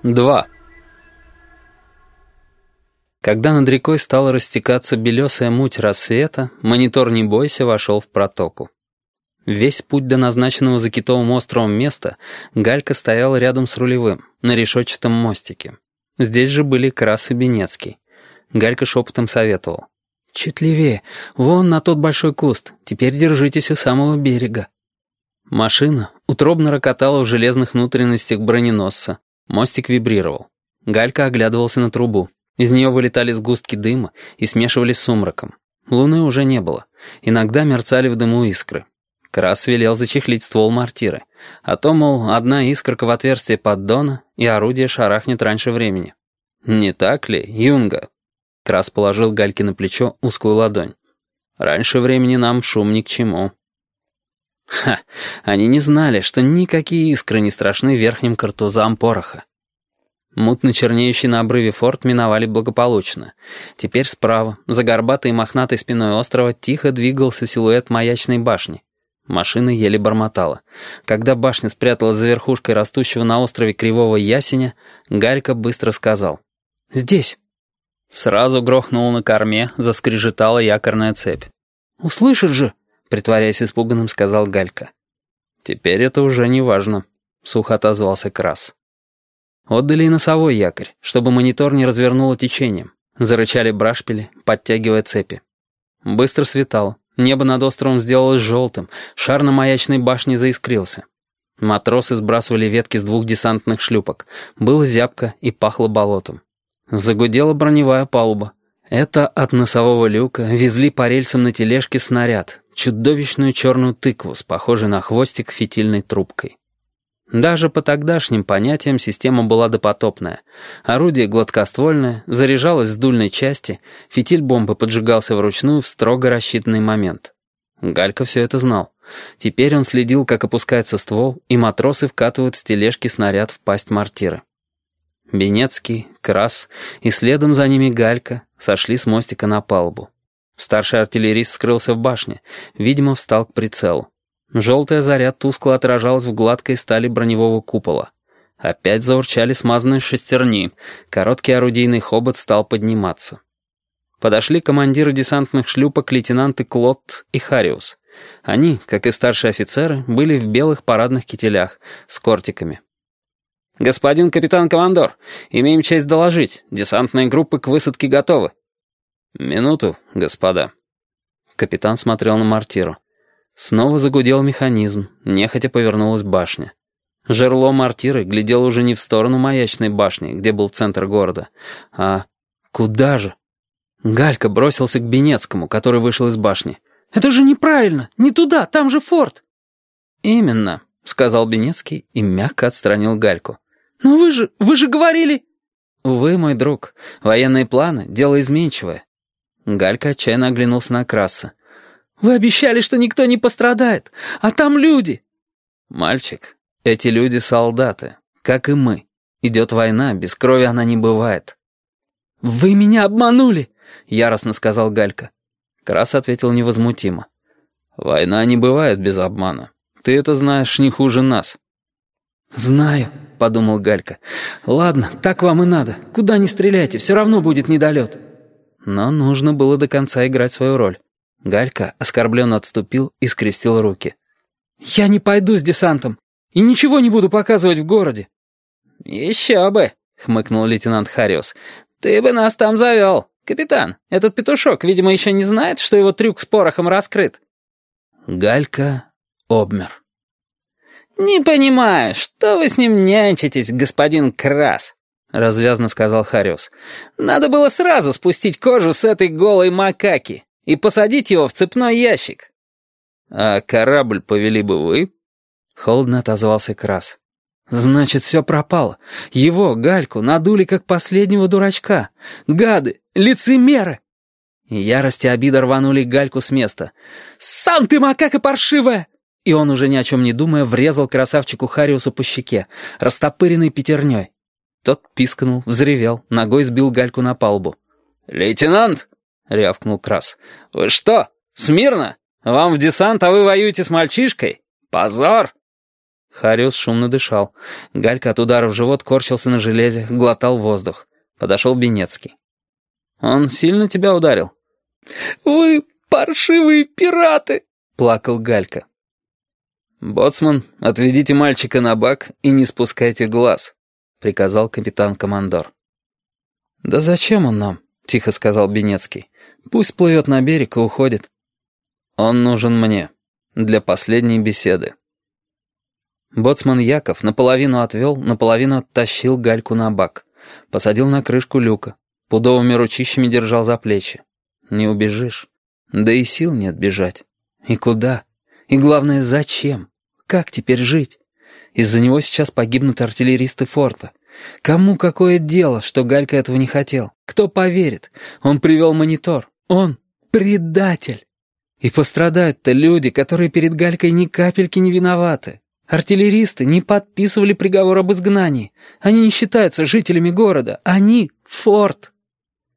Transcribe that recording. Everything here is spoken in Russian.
2. Когда над рекой стала растекаться белесая муть рассвета, монитор «Не бойся» вошел в протоку. Весь путь до назначенного за Китовым островом места Галька стояла рядом с рулевым, на решетчатом мостике. Здесь же были Крас и Бенецкий. Галька шепотом советовал: «Чуть левее, вон на тот большой куст, теперь держитесь у самого берега». Машина утробно рокотала в железных внутренностях броненосца. Мостик вибрировал. Галька оглядывался на трубу. Из нее вылетали сгустки дыма и смешивались с сумраком. Луны уже не было. Иногда мерцали в дыму искры. Крас велел зачехлить ствол мортиры. А то, мол, одна искорка в отверстие поддона, и орудие шарахнет раньше времени. «Не так ли, Юнга?» Крас положил Гальке на плечо узкую ладонь. «Раньше времени нам шум ни к чему». Ха! Они не знали, что никакие искры не страшны верхним картузам пороха. Мутно чернеющий на обрыве форт миновали благополучно. Теперь справа, за горбатой и мохнатой спиной острова, тихо двигался силуэт маячной башни. Машина еле бормотала. Когда башня спряталась за верхушкой растущего на острове кривого ясеня, Галька быстро сказал: «Здесь». Сразу грохнула на корме, заскрежетала якорная цепь. «Услышишь же!» — притворяясь испуганным, сказал Галька. «Теперь это уже не важно», — сухо отозвался Крас. Отдали и носовой якорь, чтобы монитор не развернуло течением. Зарычали брашпили, подтягивая цепи. Быстро светало. Небо над островом сделалось желтым, шар на маячной башне заискрился. Матросы сбрасывали ветки с 2 десантных шлюпок. Было зябко и пахло болотом. Загудела броневая палуба. Это от носового люка везли по рельсам на тележке снаряд, чудовищную черную тыкву с похожей на хвостик фитильной трубкой. Даже по тогдашним понятиям система была допотопная. Орудие гладкоствольное, заряжалось с дульной части, фитиль бомбы поджигался вручную в строго рассчитанный момент. Галька все это знал. Теперь он следил, как опускается ствол, и матросы вкатывают с тележки снаряд в пасть мортиры. Бенецкий, Крас и следом за ними Галька сошли с мостика на палубу. Старший артиллерист скрылся в башне, видимо, встал к прицелу. Желтая заря тускло отражалась в гладкой стали броневого купола. Опять заурчали смазанные шестерни, короткий орудийный хобот стал подниматься. Подошли командиры десантных шлюпок лейтенанты Клод и Хариус. Они, как и старшие офицеры, были в белых парадных кителях с кортиками. «Господин капитан-командор, имеем честь доложить. Десантные группы к высадке готовы». «Минуту, господа». Капитан смотрел на мортиру. Снова загудел механизм, нехотя повернулась башня. Жерло мортиры глядело уже не в сторону маячной башни, где был центр города, а куда же? Галька бросился к Бенецкому, который вышел из башни. «Это же неправильно! Не туда! Там же форт!» «Именно», — сказал Бенецкий и мягко отстранил Гальку. «Но вы же говорили...» «Увы, мой друг, военные планы — дело изменчивое». Галька отчаянно оглянулся на Краса. «Вы обещали, что никто не пострадает, а там люди!» «Мальчик, эти люди — солдаты, как и мы. Идет война, без крови она не бывает». «Вы меня обманули!» — яростно сказал Галька. Крас ответил невозмутимо. «Война не бывает без обмана. Ты это знаешь не хуже нас». «Знаю», — подумал Галька. «Ладно, так вам и надо. Куда ни стреляйте, все равно будет недолет». Но нужно было до конца играть свою роль. Галька оскорбленно отступил и скрестил руки. «Я не пойду с десантом и ничего не буду показывать в городе». «Еще бы», — хмыкнул лейтенант Хариус. «Ты бы нас там завел. Капитан, этот петушок, видимо, еще не знает, что его трюк с порохом раскрыт». Галька обмер. «Не понимаю, что вы с ним нянчитесь, господин Крас», — развязно сказал Хариус. «Надо было сразу спустить кожу с этой голой макаки и посадить его в цепной ящик». «А корабль повели бы вы?» — холодно отозвался Крас. «Значит, все пропало. Его, Гальку, надули как последнего дурачка. Гады, лицемеры!» Ярость и обида рванули Гальку с места. «Сам ты макака паршивая!» И он, уже ни о чем не думая, врезал красавчику Хариусу по щеке, растопыренной пятерней. Тот пискнул, взревел, ногой сбил Гальку на палубу. «Лейтенант!» — рявкнул Крас. «Вы что, смирно? Вам в десант, а вы воюете с мальчишкой? Позор!» Хариус шумно дышал. Галька от удара в живот корчился на железе, глотал воздух. Подошел Бенецкий. «Он сильно тебя ударил?» «Вы паршивые пираты!» — плакал Галька. «Боцман, отведите мальчика на бак и не спускайте глаз», — приказал капитан-командор. «Да зачем он нам?» — тихо сказал Бенецкий. «Пусть плывет на берег и уходит». «Он нужен мне. Для последней беседы». Боцман Яков наполовину отвел, наполовину оттащил Гальку на бак. Посадил на крышку люка. Пудовыми ручищами держал за плечи. Не убежишь. Да и сил нет бежать. И куда? И главное, зачем? Как теперь жить? Из-за него сейчас погибнут артиллеристы форта. Кому какое дело, что Галька этого не хотел? Кто поверит? Он привел монитор. Он предатель. И пострадают-то люди, которые перед Галькой ни капельки не виноваты. Артиллеристы не подписывали приговор об изгнании. Они не считаются жителями города. Они — форт.